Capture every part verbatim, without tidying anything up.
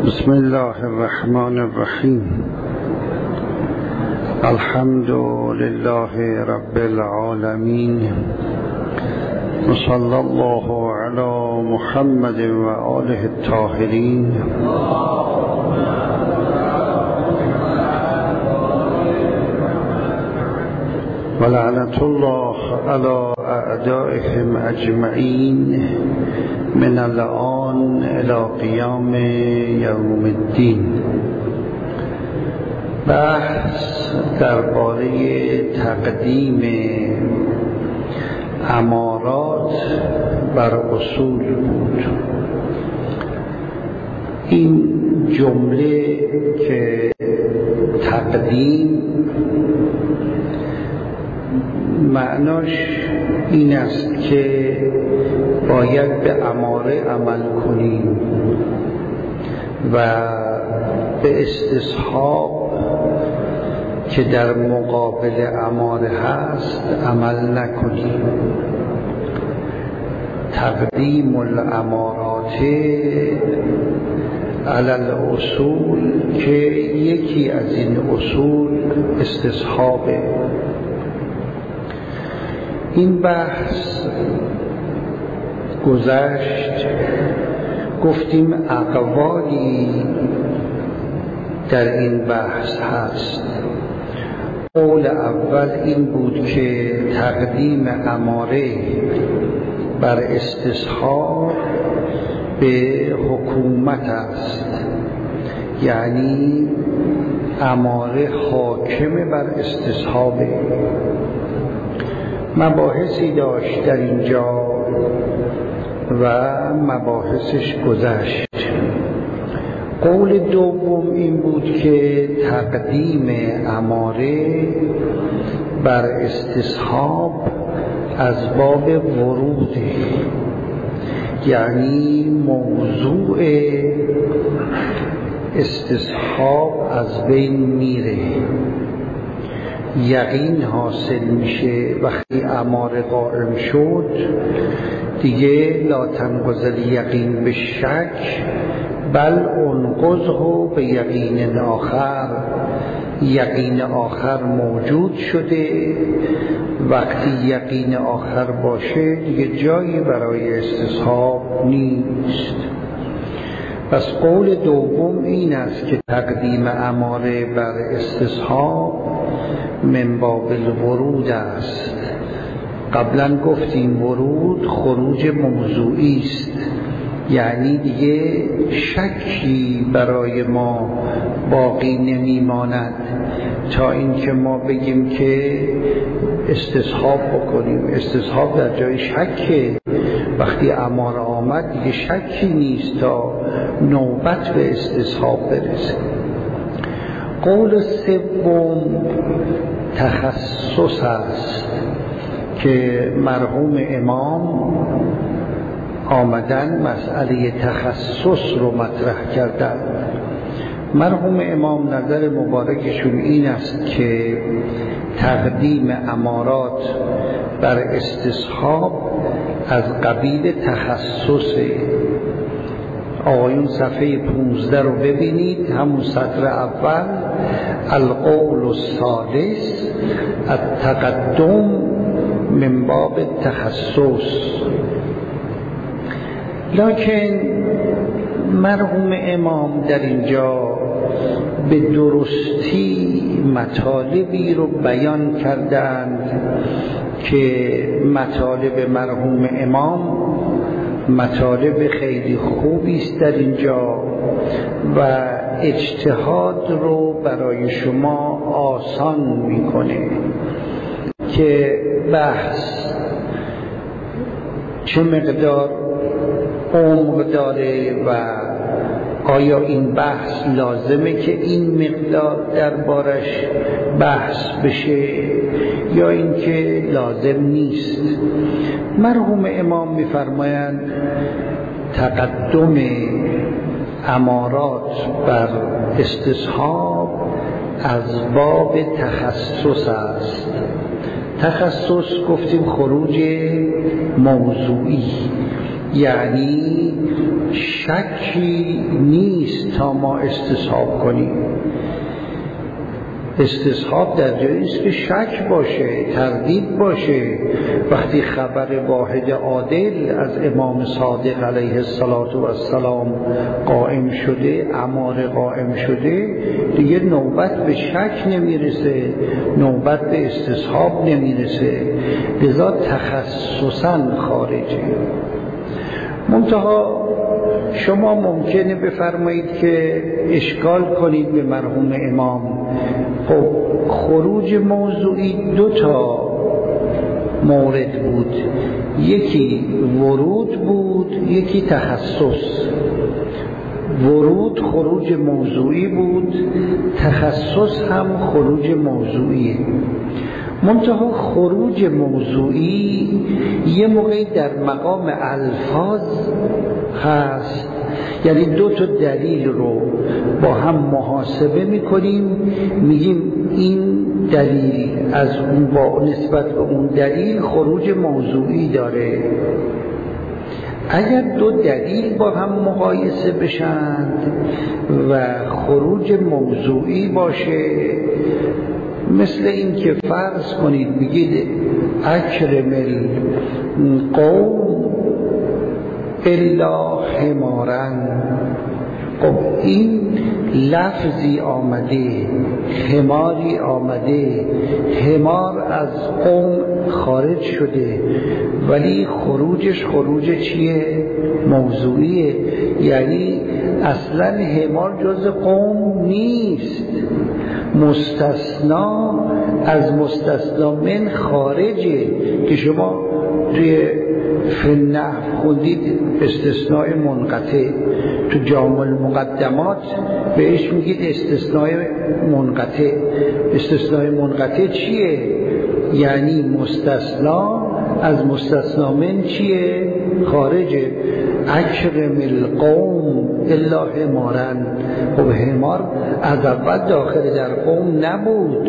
بسم الله الرحمن الرحیم. الحمد لله رب العالمین و صلی الله علی محمد و آله الطاهرین. و لعنت الله علی اعدائهم اجمعین من الآن الی قیام یوم الدین. بحث درباره تقدیم امارات بر اصول بود. این جمله که تقدیم معناش این است که باید به اماره عمل کنیم و به استصحاب که در مقابل اماره هست عمل نکنیم. تقدیم الامارات علی الاصول که یکی از این اصول استصحابه. این بحث گذشت، گفتیم اقوالی در این بحث هست. قول اول این بود که تقدیم اماره بر استصحاب به حکومت است، یعنی اماره حاکم بر استصحابه. مباحثی داشت در اینجا و مباحثش گذشت. قول دوم این بود که تقدیم اماره بر استصحاب از باب ورود، یعنی موضوع استصحاب از بین میره، یقین حاصل میشه. وقتی اماره قائم شد دیگه لا تنقض یقین به شک بل انقضه به یقین آخر. یقین آخر موجود شده. وقتی یقین آخر باشه دیگه جایی برای استصحاب نیست. پس قول دوم این است که تقدیم اماره بر استصحاب من باب الورود است. قبلا گفتیم ورود خروج موضوعی است، یعنی دیگه شکی برای ما باقی نمیماند تا اینکه ما بگیم که استصحاب بکنیم. استصحاب در جای شکه. وقتی اماره آمد دیگه شکی نیست تا نوبت به استصحاب برسه. قول سوم تخصص است که مرحوم امام آمدن مسئله تخصص رو مطرح کردن. مرحوم امام نظر مبارکشون این است که تقدیم امارات بر استصحاب از قبیل تخصصه. آقایون صفحه پونزده رو ببینید، همون سطر اول. القول الثالث التقدم من باب تخصص. لکن مرحوم امام در اینجا به درستی مطالبی رو بیان کردند که مطالب مرحوم امام مطالب خیلی خوبی است در اینجا و اجتهاد رو برای شما آسان میکنه که بحث چه مقدار عمق داره و آیا این بحث لازمه که این مقدار دربارش بحث بشه یا اینکه لازم نیست. مرحوم امام می‌فرمایند تقدم امارات بر استصحاب از باب تخصص است. تخصص گفتیم خروج موضوعی، یعنی شکی نیست تا ما استصحاب کنیم. استصحاب در جایی است که شک باشه، تردید باشه. وقتی خبر واحد عادل از امام صادق علیه السلام قائم شده، امار قائم شده، دیگه نوبت به شک نمیرسه، نوبت به استصحاب نمیرسه، لذا تخصصاً خارجه. منتها شما ممکنه بفرمایید که اشکال کنید به مرحوم امام. خب خروج موضوعی دو تا مورد بود، یکی ورود بود، یکی تخصص. ورود خروج موضوعی بود، تخصص هم خروج موضوعیه. منتها خروج موضوعی یه موقعی در مقام الفاظ هست، یعنی دو تا دلیل رو با هم محاسبه میکنیم، میگیم این دلیل از اون با نسبت به اون دلیل خروج موضوعی داره. اگر دو دلیل با هم مقایسه بشند و خروج موضوعی باشه، مثل این که فرض کنید بگید اکرم القوم الا حمارن. خب این لفظی آمده، حماری آمده، حمار از قوم خارج شده، ولی خروجش خروج چیه؟ موضوعیه. یعنی اصلا حمار جز قوم نیست، مستثنا از مستثنا من خارجه که شما توی فنحو خوندید استثناء منقطع، تو جامع المقدمات بهش میگید استثناء منقطع. استثناء منقطع چیه؟ یعنی مستثنا از مستثنا من چیه؟ خارجه. اکرم القوم الا حمارن. خب حمار از اول داخل در قوم نبود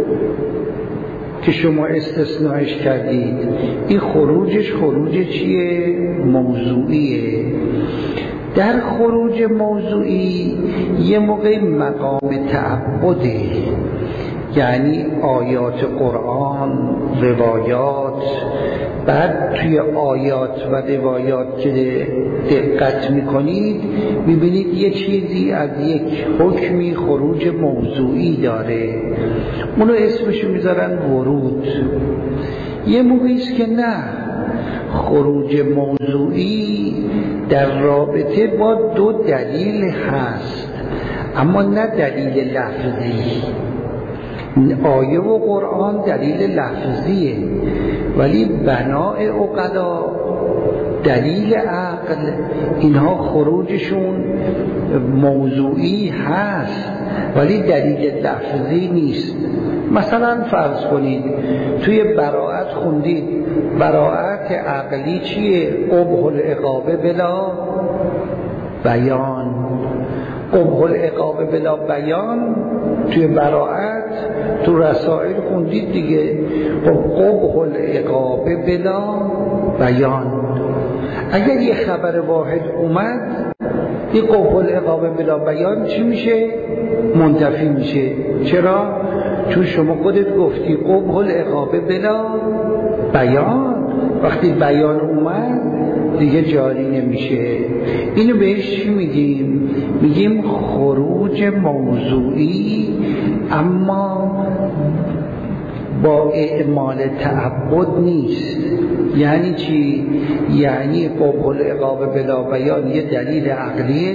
که شما استثناءش کردید. این خروجش خروج چیه؟ موضوعیه. در خروج موضوعی یه موقع مقام تعبده، یعنی آیات قرآن، روایات. بعد توی آیات و روایات که دقت میکنید میبینید یه چیزی از یک حکمی خروج موضوعی داره، اونو اسمشو میذارن ورود. یه موقعیست که نه، خروج موضوعی در رابطه با دو دلیل هست، اما نه دلیل لفظی. آیه و قرآن دلیل لفظیه، ولی بناء عقلا، دلیل عقل، اینها خروجشون موضوعی هست ولی دلیل لفظی نیست. مثلا فرض کنید توی براءت خوندید، براءت عقلی چیه؟ قبح العقاب بلا بیان. قبح العقاب بلا بیان توی براءت تو رسائل خوندید دیگه. قبح العقاب بلا بیان. اگر یه خبر واحد اومد، این قبح العقاب بلا بیان چی میشه؟ منتفی میشه. چرا؟ چون شما خودت گفتی قبح العقاب بلا بیان، وقتی بیان اومد دیگه جاری نمیشه. اینو بهش چی میگیم؟ میگیم خروج موضوعی، اما با اعمال تعبد نیست. یعنی چی؟ یعنی قبح العقاب بلا بیان یه دلیل عقلیه،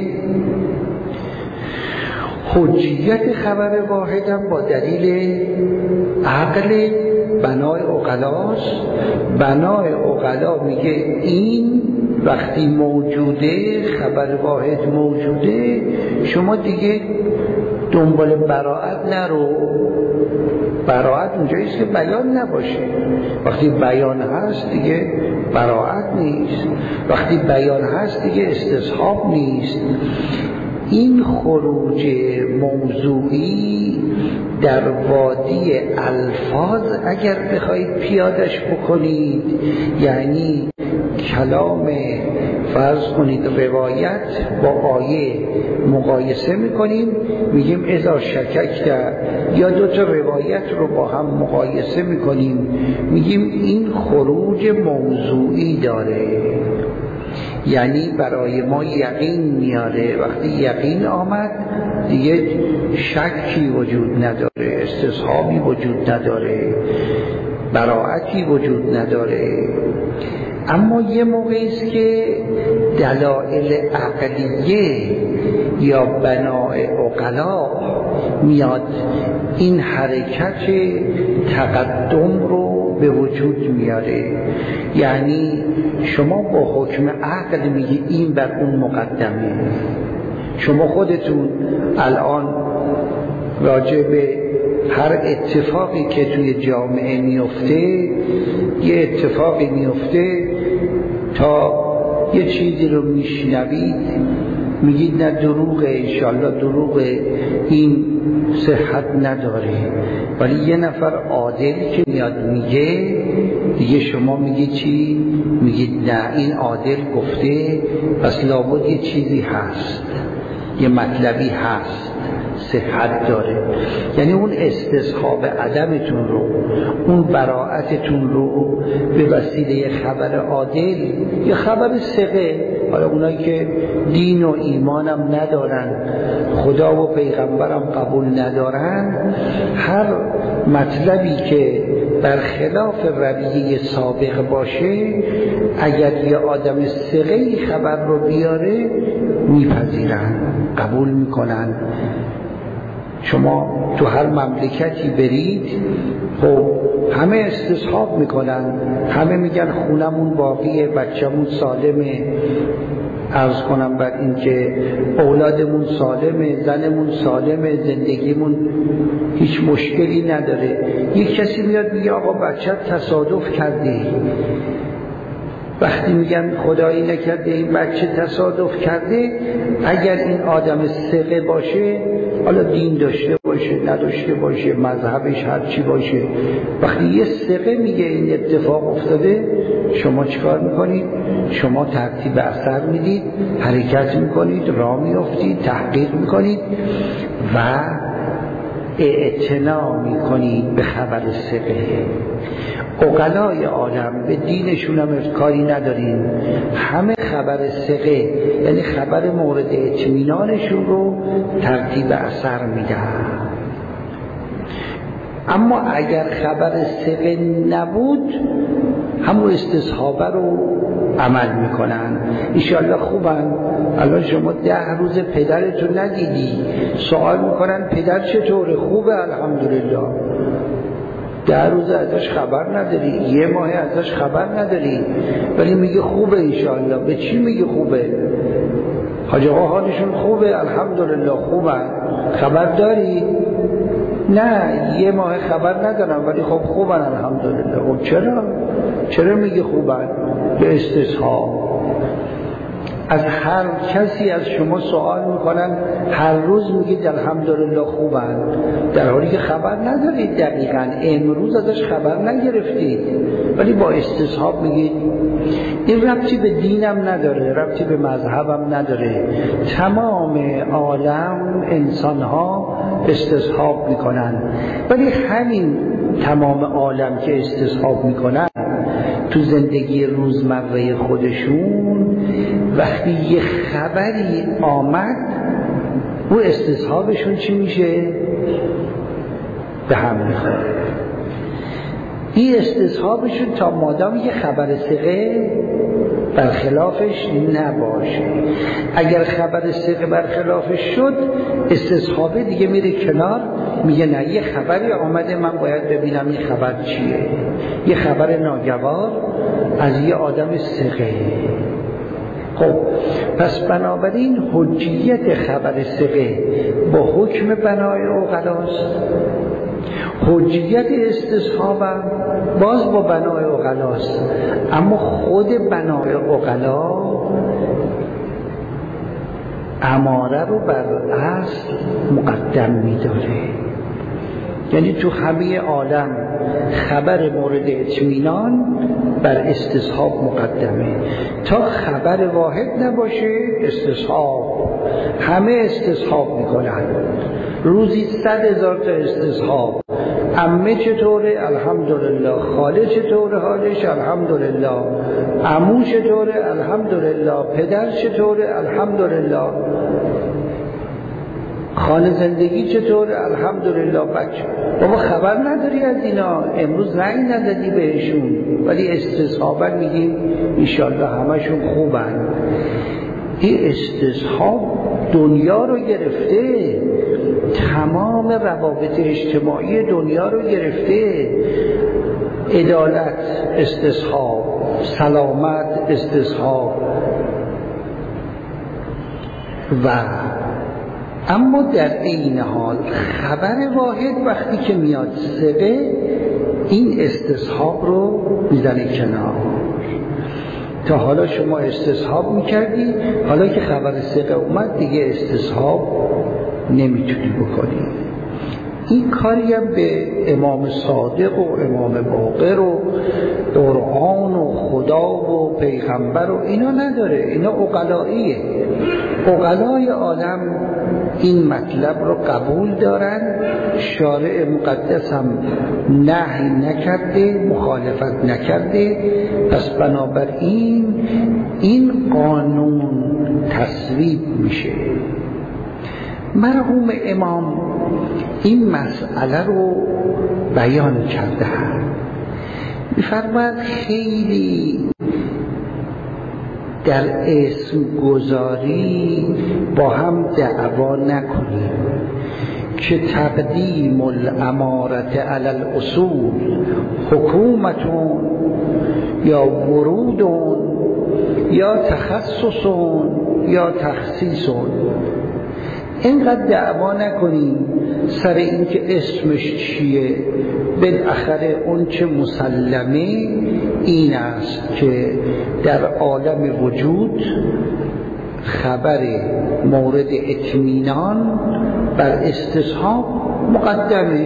حجیت خبر واحدم با دلیل عقل، بنای عقلاست. بنای عقلا میگه این وقتی موجوده، خبر واحد موجوده، شما دیگه دنبال براءت نرو. براءت اونجاییست که بیان نباشه. وقتی بیان هست دیگه براءت نیست، وقتی بیان هست دیگه استصحاب نیست. این خروج موضوعی در وادی الفاظ اگر بخواید پیادش بکنید، یعنی کلام فرض کنید روایت با آیه مقایسه میکنیم، میگیم اذا شککت، یا دو تا روایت رو با هم مقایسه میکنیم، میگیم این خروج موضوعی داره، یعنی برای ما یقین میاره. وقتی یقین آمد دیگه شکی وجود نداره، استصحابی وجود نداره، براعتی وجود نداره. اما یه موقعی است که دلایل عقلیه یا بنای عقلا میاد این حرکت تقدم رو به وجود میاره. یعنی شما با حکم عقل میگی این بر اون مقدمه. شما خودتون الان راجع به هر اتفاقی که توی جامعه میفته، یه اتفاقی میفته تا یه چیزی رو میشنوید میگید نه دروغه، انشالله دروغه، این صحت نداره. ولی یه نفر عادل که میاد میگه دیگه شما میگید چی؟ میگید نه این عادل گفته پس لابد یه چیزی هست، یه مطلبی هست، صحت داره. یعنی اون استصحاب عدمتون رو، اون براعتتون رو به وسیله خبر عادل یا خبر ثقه، حالا اونایی که دین و ایمانم ندارن، خدا و پیغمبرم قبول ندارن، هر مطلبی که برخلاف رویه سابق باشه اگر یه آدم ثقه‌ای خبر رو بیاره میپذیرن، قبول میکنن. شما تو هر مملکتی برید خب همه استصحاب میکنن، همه میگن خونمون باقیه، بچه‌مون سالمه، عرض کنم بر این که اولادمون سالمه، زنمون سالمه، زندگیمون هیچ مشکلی نداره. یک کسی میاد میگه آقا بچه تصادف کرده، وقتی میگن خدایی نکرده این بچه تصادف کرده، اگر این آدم ثقه باشه، حالا دین داشته باشه نداشته باشه، مذهبش هرچی باشه، وقتی یه ثقه میگه این اتفاق افتاده، شما چیکار میکنید؟ شما ترتیب اثر میدید، حرکت میکنید، راه میافتید، تحقیق میکنید و اعتنا میکنید به خبر ثقه. عقلای عالم به دینشون هم کاری نداریم، همه خبر ثقه یعنی خبر مورد اطمینانشون رو ترتیب اثر میدن. اما اگر خبر ثقه نبود همون استصحابه رو عمل میکنن. ایشالله خوبن. الان شما ده روز پدرتون ندیدی، سوال میکنن پدر چطوره؟ خوبه الحمدلله. ده روز ازش خبر نداری، یه ماه ازش خبر نداری، ولی میگه خوبه ایشالله. به چی میگه خوبه؟ حاج آقا حالشون خوبه الحمدلله، خوبن. خبر داری؟ نه یه ماه خبر ندارم ولی خب خوبن الحمدلله. خب چرا؟ چرا میگه خوبن؟ به استصحاب. از هر کسی از شما سوال میکنن هر روز میگید الحمدلله خوبن، در حالی که خبر ندارید دقیقاً، امروز ازش خبر نگرفتید ولی با استصحاب میگید. این ربطی به دینم نداره، ربطی به مذهبم نداره. تمام عالم انسانها استصحاب میکنن، ولی همین تمام عالم که استصحاب میکنن تو زندگی روزمره خودشون وقتی یه خبری آمد او استصحابشون چی میشه؟ به هم میخوره. این استصحابشون تا مادام یه خبر ثقه برخلافش نباشه. اگر خبر ثقه برخلافش شد استصحابه دیگه میره کنار، میگه نه یه خبری آمده من باید ببینم این خبر چیه. یه خبر ناگوار از یه آدم ثقه. خب پس بنابراین حجیت خبر ثقه با حکم بنای عقلاست، حجیت استصحابم باز با بنای عقلاست، اما خود بنای عقلا اماره رو بر اصل مقدم می‌داره. یعنی تو همه عالم خبر مورد اطمینان بر استصحاب مقدمه. تا خبر واحد نباشه استصحاب، همه استصحاب میکنن، روزی صد هزار تا استصحاب. عمه چطوره؟ الحمدلله. خاله چطوره حالش؟ الحمدلله. عمو چطوره؟ الحمدلله. پدر چطوره؟ الحمدلله. خانه زندگی چطوره؟ الحمدلله. بچه بابا خبر نداری از اینا، امروز رنگ ندادی بهشون، ولی استصحابا میگیم انشالله همشون خوبن. این استصحاب دنیا رو گرفته، تمام روابط اجتماعی دنیا رو گرفته. عدالت استصحاب، سلامت استصحاب. و اما در این حال خبر واحد وقتی که میاد ثقه، این استصحاب رو میزنه کنار. تا حالا شما استصحاب میکردی، حالا که خبر ثقه اومد دیگه استصحاب نمیتونی بکنی. این کاری هم به امام صادق و امام باقر و قرآن و خدا و پیغمبر و اینا نداره، اینا عقلاییه. عقلای عالم این مطلب رو قبول دارن، شارع مقدس هم نهی نکرده، مخالفت نکرده، پس بنابراین این قانون تصویب میشه. مرحوم امام این مسئله رو بیان کرده هم می‌فرماید خیلی در اسم گذاری با هم دعوا نکنیم که تقدیم الامارت علی الاصول حکومتون یا ورودون یا تخصصون یا تخصیصون. اینقدر دعوا نکنیم سر این که اسمش چیه. بالاخره اون چه مسلمه این است که در عالم وجود خبر مورد اطمینان بر استصحاب مقدمه.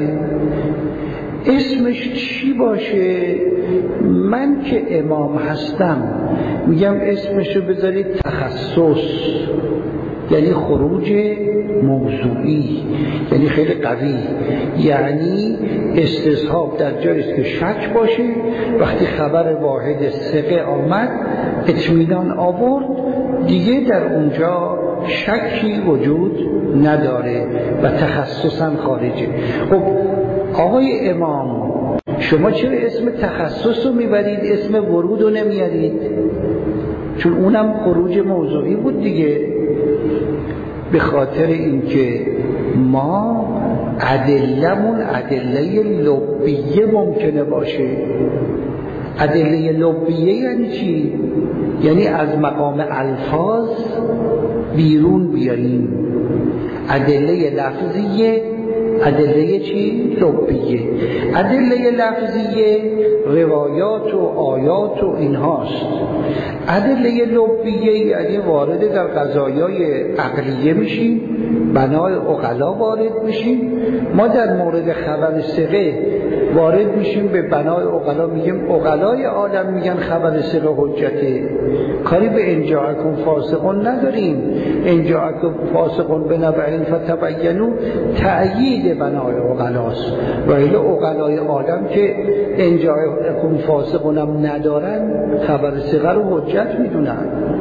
اسمش چی باشه؟ من که امام هستم میگم اسمشو بذارید تخصص، یعنی خروج موضوعی، یعنی خیلی قوی، یعنی استصحاب در جایی است که شک باشه. وقتی خبر واحد ثقه آمد اطمینان آورد دیگه در اونجا شکی وجود نداره و تخصصا خارجه. خب آقای امام شما چرا اسم تخصص رو میبرید اسم ورود رو نمیارید؟ چون اونم خروج موضوعی بود دیگه. به خاطر اینکه ما ادله‌مون ادله لبیه ممکنه باشه. ادله لبیه یعنی چی؟ یعنی از مقام الفاظ بیرون بیاریم. ادله لفظیه، ادله چی؟ لبیه. ادله لفظیه روایات و آیات و اینهاست. ادله لبیه یعنی وارد در قضایای عقلیه میشیم، بنای عقلا وارد میشیم. ما در مورد خبر ثقه وارد میشیم به بنای عقلا، میگیم عقلای عالم میگن خبر ثقه حجته. کاری به انجاءکم فاسقون نداریم. انجاءکم فاسقون بنبأ فتبینوا تأیید بنای عقلاست. و الی عقلای عالم که انجاءکم فاسقون هم ندارن خبر ثقه رو حجت میدونن.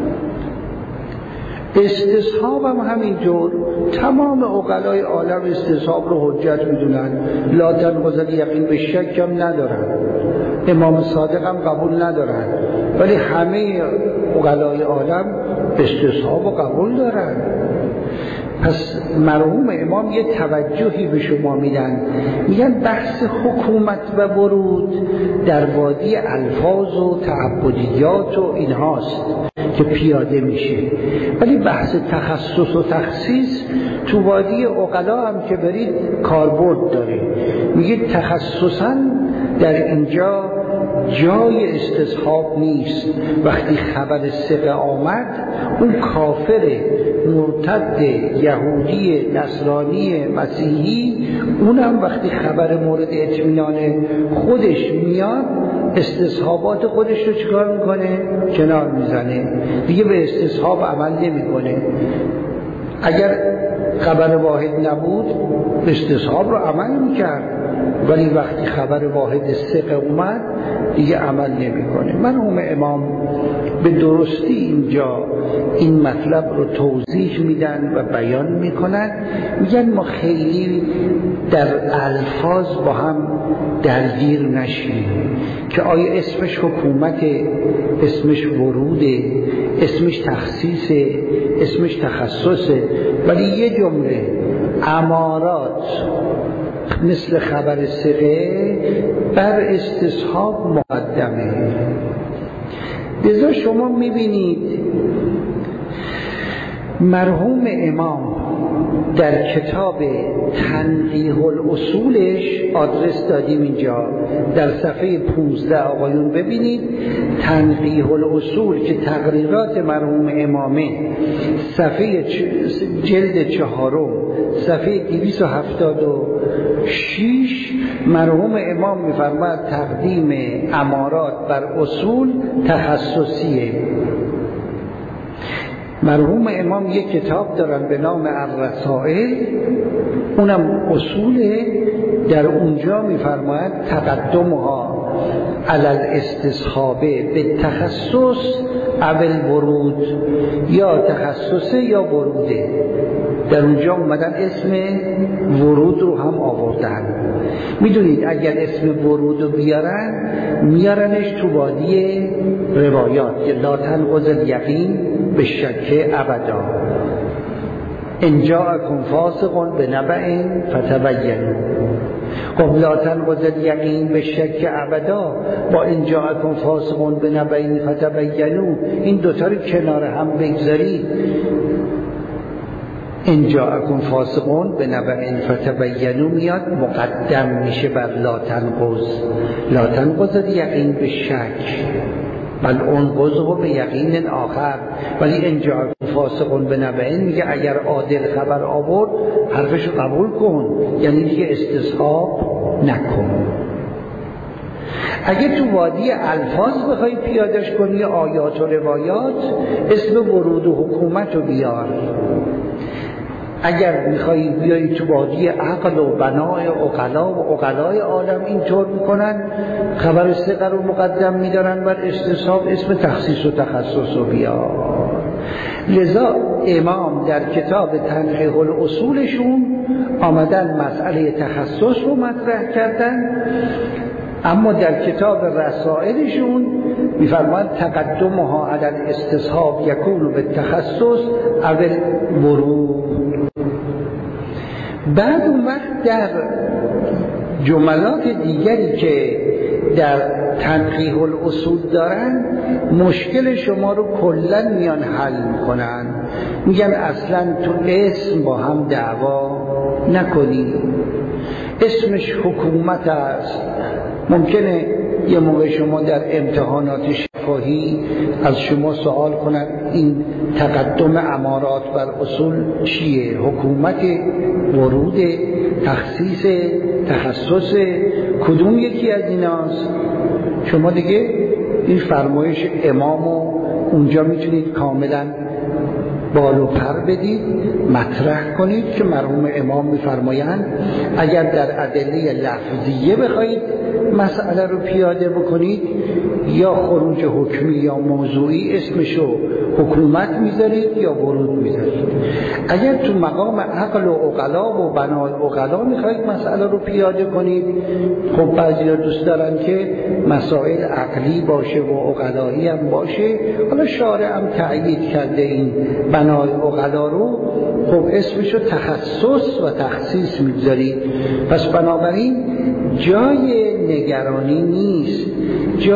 استصحاب هم همینجور، تمام عقلای عالم استصحاب رو حجت میدونن. لا تنقض الیقین به شک هم ندارن، امام صادق هم قبول ندارن، ولی همه عقلای عالم استصحاب رو قبول دارن. پس مرحوم امام یه توجهی به شما میدن، میگن بحث حکومت و ورود در وادی الفاظ و تعبدیات و اینهاست که پیاده میشه، ولی بحث تخصص و تخصیص تو وادی عقلا هم که برید کاربرد داره. میگه تخصصا در اینجا جای استصحاب نیست. وقتی خبر ثقه آمد اون کافره مرتد یهودی نصرانی مسیحی، اونم وقتی خبر مورد اطمینان خودش میاد استصحابات خودش رو چیکار میکنه؟ کنار میزنه، دیگه به استصحاب عمل نمیکنه. اگر خبر واحد نبود استصحاب رو عمل میکرد، ولی وقتی خبر واحد ثقه اومد دیگه عمل نمیکنه. مرحوم امام به درستی اینجا این مطلب رو توضیح میدن و بیان میکنن. میگن ما خیلی در الفاظ با هم درگیر نشیم که آیا اسمش حکومت، اسمش وروده، اسمش تخصیصه، اسمش تخصصه، ولی یه جمله امارات مثل خبر ثقه بر استصحاب مقدمه. لذا شما میبینید مرحوم امام در کتاب تنقیح الاصولش آدرس دادیم اینجا در صفحه پونزده آقایون ببینید تنقیح الاصول که تقریرات مرحوم امامه صفحه جلد چهارم صفحه دویست و هفتاد و شش مرحوم امام می‌فرماید تقدیم امارات بر اصول تخصصیه. مرحوم امام یک کتاب دارن به نام الرسائل، اونم اصوله، در اونجا می‌فرماید تقدمها علی الاستصحابه به تخصص اول ورود، یا تخصصه یا وروده. در اونجا اومدن اسم ورود رو هم آوردن. میدونید اگر اسم ورود رو بیارن میارنش تو وادی روایات که لا تنقض الیقین به شک ابدا، ان جاءکم فاسق بنبأ فتبینوا. خب لا تنقض الیقین به شک ابدا با ان جاءکم فاسق بنبأ فتبینوا، این دوتا رو کنار هم بگذارید. ان جاءکم فاسقون بنبأ فتبینوا میاد مقدم میشه بر لا تنقض. لا تنقض الیقین به شک بل انقضه به یقین آخر. ولی ان جاءکم فاسقون بنبأ میگه اگر عادل خبر آورد حرفشو قبول کن، یعنی دیگه استصحاب نکن. اگه تو وادی الفاظ بخوای پیادش کنی آیات و روایات، اسم ورود و حکومت رو بیار. اگر میخوایی بیایی تو وادی عقل و بنای عقلا و عقلای عالم اینطور میکنن، خبر ثقه رو مقدم میدارن بر استصحاب، اسم تخصیص و تخصص رو بیار. لذا امام در کتاب تنقیح الاصولشون آمدن مسئله تخصص رو مطرح کردن، اما در کتاب رسائلشون میفرماند تقدمها علی الاستصحاب یکون بالتخصص اول ورود. بعد اون وقت در جملات دیگری که در تنقیح الاصول دارن مشکل شما رو کلا میان حل میکنن. میگن اصلا تو اسم با هم دعوا نکنی، اسمش حکومت است. ممکنه یه موقع شما در امتحانات شفاهی از شما سوال کنن این تقدم امارات بر اصول چیه؟ حکومت، ورود، تخصیص، تخصص، کدوم یکی از ایناست؟ شما دیگه این فرمایش امامو اونجا میتونید کاملا بال و پر بدید، مطرح کنید که مرحوم امام میفرمایند اگر در ادله لفظیه بخواید مسئله رو پیاده بکنید، یا خروج حکمی یا موضوعی اسمشو حکومت میذارید یا ورود میذارید. اگر تو مقام عقل و عقلا و بنای عقلا میخواید مسئله رو پیاده کنید، خب بعضیا دوست دارن که مسائل عقلی باشه و عقلایی هم باشه. حالا شارع هم تأیید کرده این بنای عقلا رو، خب اسمشو تخصص و تخصیص میذارید. پس بنابراین جای نگرانی نیست، جای خیلی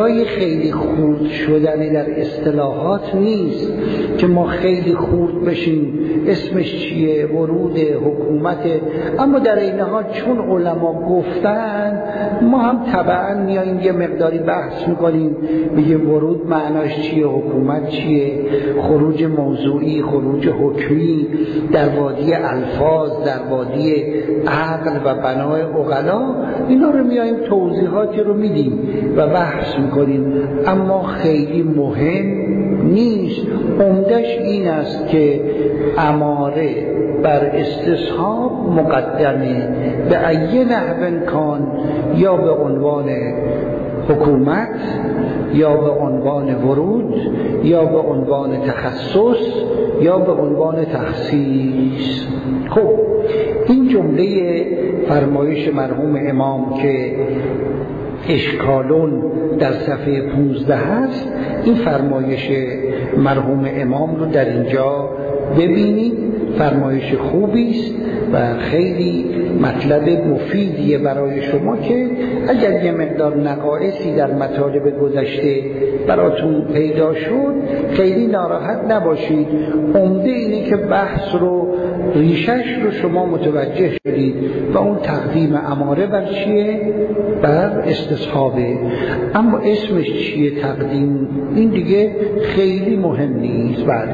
خیلی خورد شدن در اصطلاحات نیست که ما خیلی خورد بشیم اسمش چیه، ورود، حکومت، اما در این حال چون علما گفتن ما هم طبعا میاییم یه مقداری بحث میکنیم، میگیم ورود معناش چیه، حکومت چیه، خروج موضوعی، خروج حکمی، در وادی الفاظ، در وادی عقل و بنای عقلا، اینا رو میاییم توضیحاتی رو میدیم و بحث میکنیم، اما خیلی مهم نیست. عمدش این است که اماره بر استصحاب مقدمه به ای نحو کان، یا به عنوان حکومت، یا به عنوان ورود، یا به عنوان تخصص، یا به عنوان تخصیص. خب این جمله فرمایش مرحوم امام که اشکالون در صفحه پونزده هست، این فرمایش مرحوم امام رو در اینجا ببینید، فرمایش خوبی است و خیلی مطلب مفیدیه برای شما که اگر یه مقدار نقایصی در مطالب گذشته براتون پیدا شد خیلی ناراحت نباشید. عمده اینه که بحث رو، ریشش رو شما متوجه شدید و اون تقدیم اماره بر چیه؟ بر استصحابه. اما اسمش چیه تقدیم؟ این دیگه خیلی مهم نیست. بله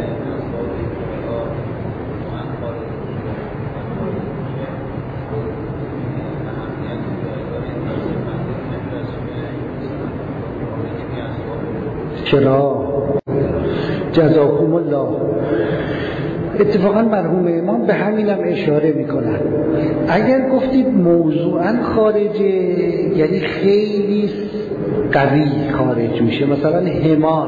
چرا؟ جزاکم الله. اتفاقا مرحوم امام به همینم اشاره میکنن. اگر گفتید موضوعا خارجه یعنی خیلی قوی خارج میشه، مثلا حمار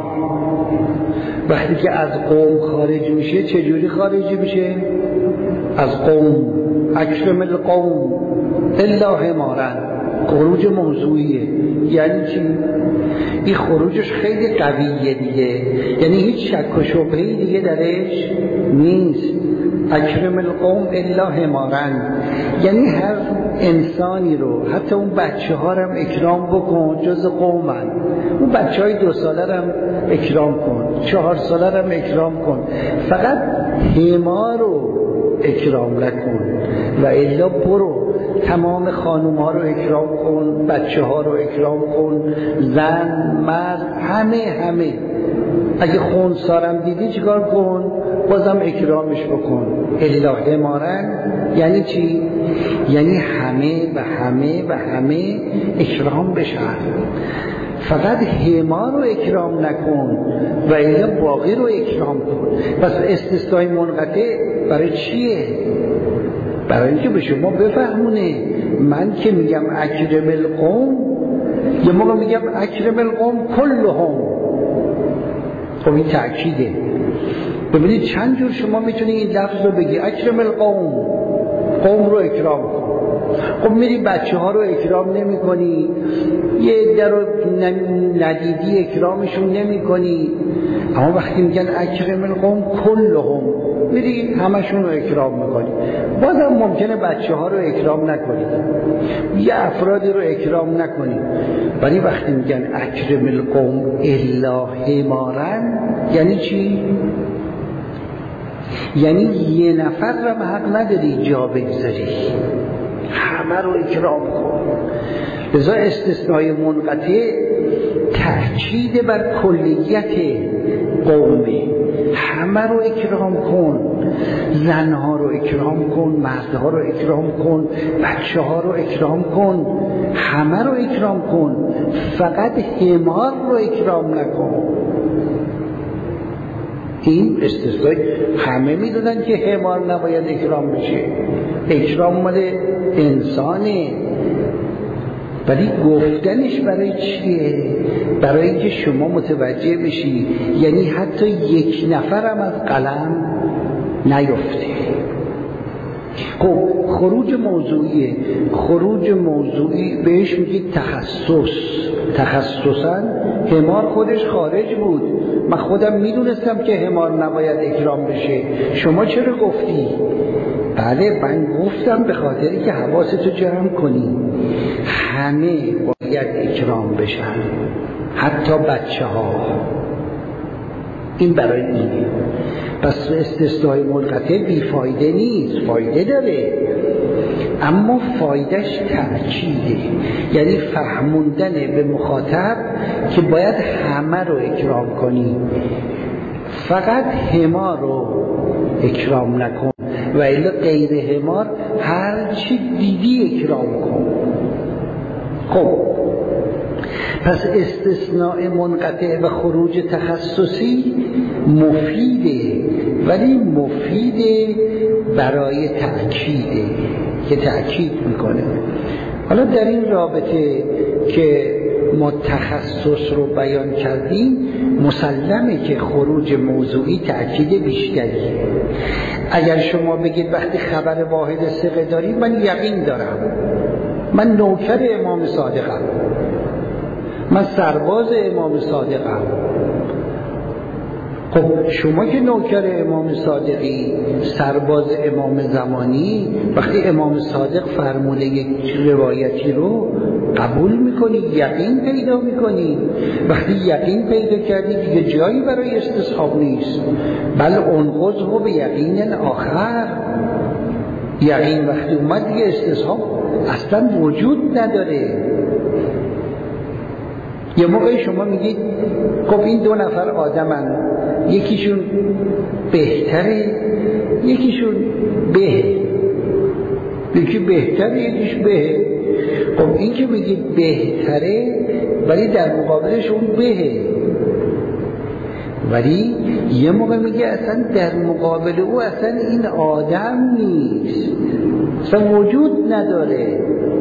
وقتی که از قوم خارج میشه چجوری خارج میشه؟ از قوم، اکرم القوم الا حمارن، خروج موضوعیه. یعنی چی؟ این خروجش خیلی قویه دیگه، یعنی هیچ شک و شبهه‌ای دیگه درش نیست. اکرم القوم الا حمارن، یعنی هر انسانی رو، حتی اون بچه ها رو هم اکرام بکن، جز قومن. اون بچه های دو ساله رو هم اکرام کن، چهار ساله رو هم اکرام کن، فقط حمار رو اکرام نکن و الا برو تمام خانوم ها رو اکرام کن، بچه ها رو اکرام کن، زن، مرد، همه همه. اگه خونسارم دیدی چیکار کن؟ بازم اکرامش بکن. الا حمارن یعنی چی؟ یعنی همه و همه و همه اکرام بشن، فقط حمار رو اکرام نکن و الا باقی رو اکرام کن. پس استثنای منقطع برای چیه؟ برای اینکه به شما بفهمونه من که میگم اکرم القوم، یه موقع میگم اکرم القوم کلهم. خب این تأکیده. ببینید چند جور شما میتونی این لفظ رو بگی، اکرم القوم، قوم رو اکرام کن. خب میری بچه ها رو اکرام نمی کنی، یه در رو ندیدی اکرامشون نمی کنی، اما وقتی میگن اکرم القوم کلهم میری همشون رو اکرام میکنی. بازم ممکنه بچه ها رو اکرام نکنی، یه افرادی رو اکرام نکنی، ولی وقتی میگن اکرم القوم الا حمارن یعنی چی؟ یعنی یه نفر رو حق نداری جا بگذاری، همه رو اکرام کن. لذا استثنای منقطع تأکید بر کلیت قومه، همه رو اکرام کن، زنها رو اکرام کن، مردها رو اکرام کن، بچه ها رو اکرام کن، همه رو اکرام کن، فقط حمار رو اکرام نکن. این استثنای همه میدونن که حمار نباید اکرام بشه، اکرام مال انسانه، ولی گفتنش برای چیه؟ برای اینکه شما متوجه بشی، یعنی حتی یک نفرم از قلم نیفته. خب خروج موضوعیه، خروج موضوعی بهش میگید تخصص. تخصصا حمار خودش خارج بود، من خودم میدونستم که حمار نباید اکرام بشه، شما چرا گفتی؟ بله من گفتم به خاطری که حواستو جمع کنی، همه باید اکرام بشن، حتی بچه ها. این برای اینه. پس استثنای منقطع بیفایده نیست، فایده داره، اما فایدهش تأکیده، یعنی فهموندن به مخاطب که باید همه رو اکرام کنی، فقط حمار رو اکرام نکن و الا غیر حمار هر چی دیدی اکرام کن. خب پس استثناء منقطع و خروج تخصصی مفیده، ولی مفیده برای تأکیده که تأکید میکنه. حالا در این رابطه که ما تخصص رو بیان کردیم، مسلمه که خروج موضوعی تأکید بیشتری. اگر شما بگید وقتی خبر واحد ثقه دارید، من یقین دارم، من نوکر امام صادقم، من سرباز امام صادقم. خب شما که نوکر امام صادقی، سرباز امام زمانی، وقتی امام صادق فرموده یک روایتی رو قبول میکنی، یقین پیدا میکنی. وقتی یقین پیدا کردی دیگه جایی برای استصحاب نیست. بل انقضه به یقین آخر. یقین وقتی اومد دیگه استصحاب اصلا وجود نداره. یه موقعی شما میگید خب این دو نفر آدمن، یکیشون بهتره یکیشون به، یکی بهتره یکیش به. خب این که میگید بهتره ولی در مقابلش اون بهه، ولی یه موقع میگه اصلا در مقابل او اصلا این آدم نیست، اصلا وجود نداره.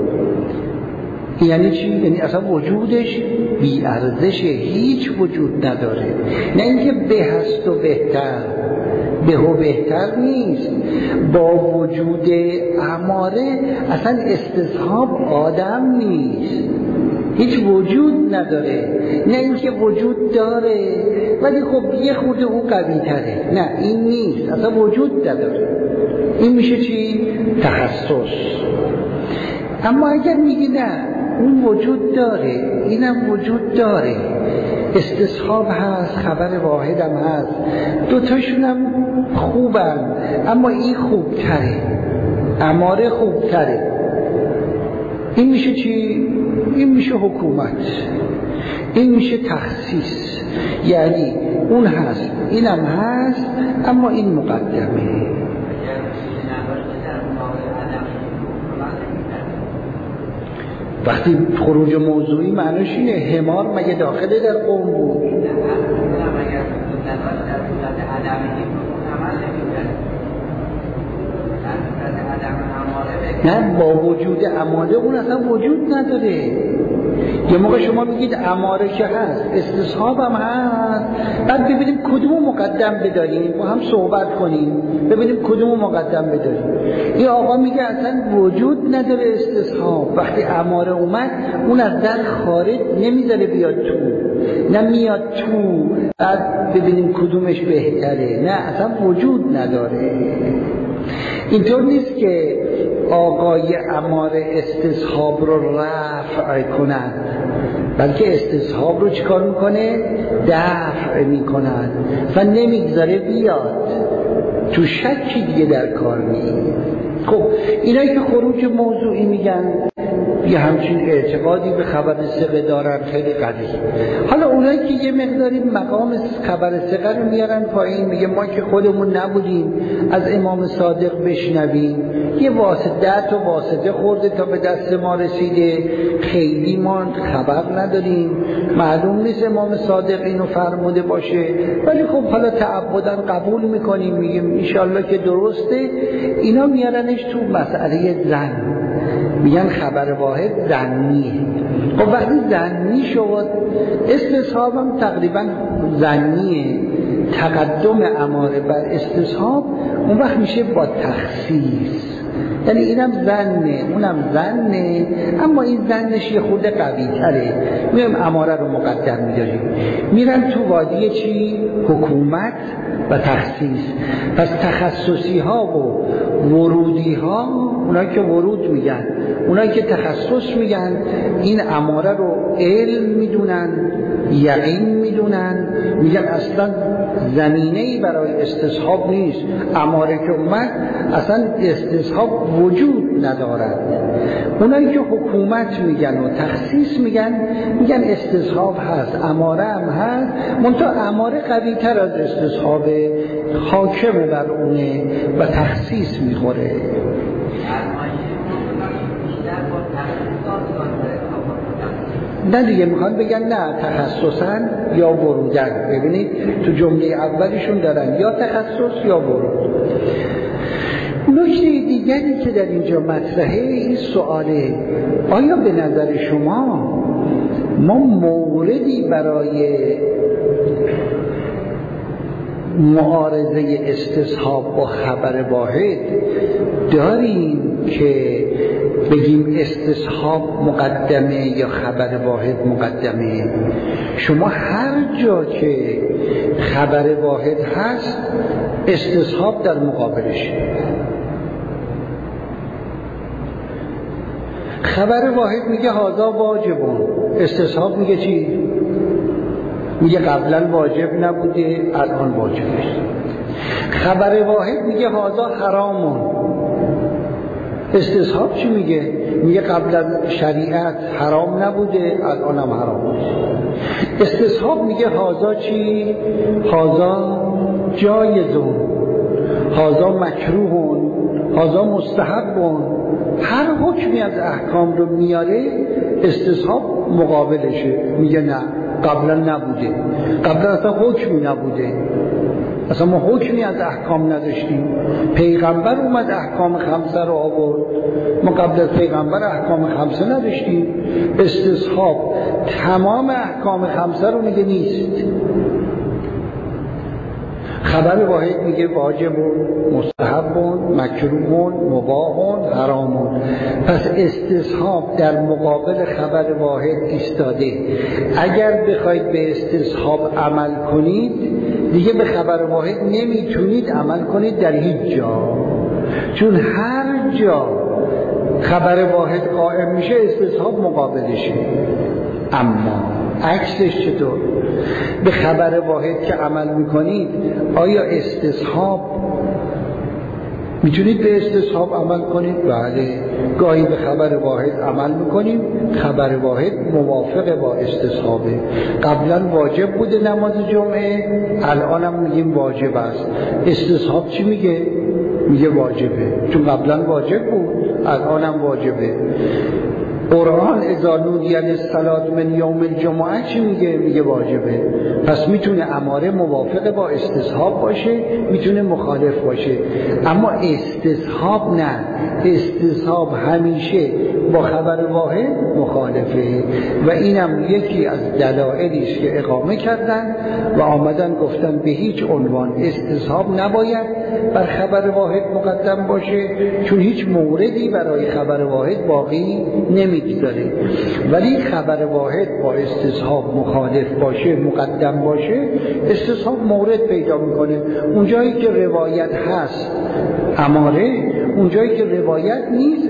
یعنی چی؟ یعنی اصلا وجودش بی ارزشه، هیچ وجود نداره. نه اینکه به هست و بهتر، به و بهتر نیست. با وجود اماره اصلا استصحاب آدم نیست، هیچ وجود نداره. نه اینکه وجود داره ولی خب یه خورده او قوی تره، نه این نیست، اصلا وجود نداره. این میشه چی؟ تخصص. اما اگر میگی نه اون وجود داره اینم وجود داره، استصحاب هست، خبر واحدم هست، دوتاشونم خوبن، اما این خوبتره، اماره خوبتره، این میشه چی؟ این میشه حکومت، این میشه تخصیص. یعنی اون هست اینم هست اما این مقدمه. وقتی خروج موضوعی معنیش اینه حمار مگه داخل در قوم بود؟ نه با وجود اماره اون اصلا وجود نداره. یه موقع شما میگید اماره که هست، استصحاب هم هست، بعد ببینیم کدوم مقدم بداریم، با هم صحبت کنیم ببینیم کدوم مقدم بداریم. این آقا میگه اصلا وجود نداره استصحاب، وقتی اماره اومد اون از در خارج نمیذاره بیاد تو، نه میاد تو بعد ببینیم کدومش بهتره، نه اصلا وجود نداره. اینطور نیست که آقای اماره استصحاب رو رفع کند، بلکه استصحاب رو چیکار میکنه؟ دفع میکند و نمیگذاره بیاد، تو شکی دیگه در کار نیست. خب اینایی که خروج موضوعی میگن یه همچین اعتقادی به خبر ثقه دارن خیلی قوی. حالا اونایی که یه مقداری مقام خبر ثقه رو میارن پایین، میگه ما که خودمون نبودیم از امام صادق بشنویم، یه واسطه و واسطه خورده تا به دست ما رسیده، خیلی ما خبر نداریم، معلوم نیست امام صادق اینو فرموده باشه، ولی خب حالا تعبداً قبول میکنیم، میگیم انشالله که درسته. اینا میارنش تو مسئله زن، میگن خبر واحد زنیه. خب وقتی زنی شد استصحاب هم تقریبا زنیه، تقدم اماره بر استصحاب اون وقت میشه با تخصیص، یعنی اینم ظنه اونم ظنه، اما این ظنش یه خورده قوی تره. میایم اماره رو مقدم میداریم، میرن تو وادی چی؟ حکومت و تخصیص. پس تخصصی ها و ورودی ها، اونایی که ورود میگن، اونایی که تخصص میگن، این اماره رو علم میدونن، یقین میدونن، میگن اصلا زمینه‌ای برای استصحاب نیست. اماره که اومد اصلا استصحاب وجود ندارد. اونایی که حکومت میگن و تخصیص میگن، میگن استصحاب هست، اماره هم هست، منتها اماره قوی تر از استصحاب، حاکم بر اونه و تخصیص میخوره. نه دیگه میخوان بگن نه تخصصاً یا ورودن. ببینید تو جمله اولیشون دارن یا تخصص یا ورود. نکته دیگری که در اینجا مطرحه این سواله، آیا به نظر شما ما موردی برای معارضه استصحاب با خبر واحد داریم که بگیم استصحاب مقدمه یا خبر واحد مقدمه؟ شما هر جا که خبر واحد هست استصحاب در مقابلش. خبر واحد میگه هذا واجبون، استصحاب میگه چی؟ میگه قبلا واجب نبوده الان واجبه. خبر واحد میگه هذا حرامون، استصحاب چی میگه؟ میگه قبلا شریعت حرام نبوده الان هم حرام. استصحاب میگه هذا چی؟ هذا جایزون، هذا مکروهون، هذا مستحبون. هر حکمی از احکام رو میاره استصحاب مقابلشه، میگه نه قبلا نبوده، قبلا اصلا حکمی نبوده، اصلا ما حکمی از احکام نداشتیم، پیغمبر اومد احکام خمسه رو آورد، ما قبل از پیغمبر احکام خمسه نداشتیم. استصحاب تمام احکام خمسه رو میگه نیست. خبر واحد میگه واجبون، مستحبون، مکروهون، مباحون، حرامون. پس استصحاب در مقابل خبر واحد ایستاده. اگر بخواید به استصحاب عمل کنید دیگه به خبر واحد نمیتونید عمل کنید در هیچ جا، چون هر جا خبر واحد قائم میشه استصحاب مقابلشه. اما عکسش چطور؟ به خبر واحد که عمل میکنید آیا استصحاب میتونید به استصحاب عمل کنید؟ بله، گاهی به خبر واحد عمل میکنیم، خبر واحد موافق با استصحابه. قبلا واجب بوده نماز جمعه، الان هم میگیم واجب است. استصحاب چی میگه؟ میگه واجبه، چون قبلا واجب بود الان هم واجبه. قرآن اذا نودی للصلاة من یوم الجمعه چی میگه؟ میگه واجبه. پس میتونه اماره موافق با استصحاب باشه، میتونه مخالف باشه. اما استصحاب نه، استصحاب همیشه با خبر واحد مخالفه. و اینم یکی از دلایلی است که اقامه کردن و آمدن گفتن به هیچ عنوان استصحاب نباید بر خبر واحد مقدم باشه، چون هیچ موردی برای خبر واحد باقی نمی داره. ولی خبر واحد با استصحاب مخالف باشه، مقدم باشه، استصحاب مورد پیدا میکنه. اونجایی که روایت هست اماره، اونجایی که روایت نیست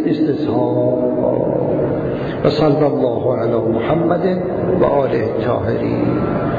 استصحاب. و صلی الله علی محمد و آله الطاهرین.